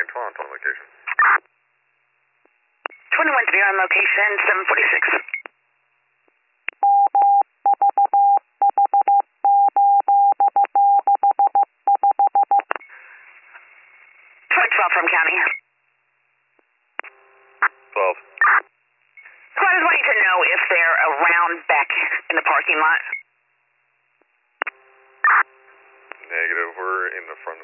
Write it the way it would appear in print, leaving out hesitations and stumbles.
12 on location. 21 to be on location, 746. 12 from county. 12. So I just want you to know if they're around back in the parking lot. Negative. We're in the front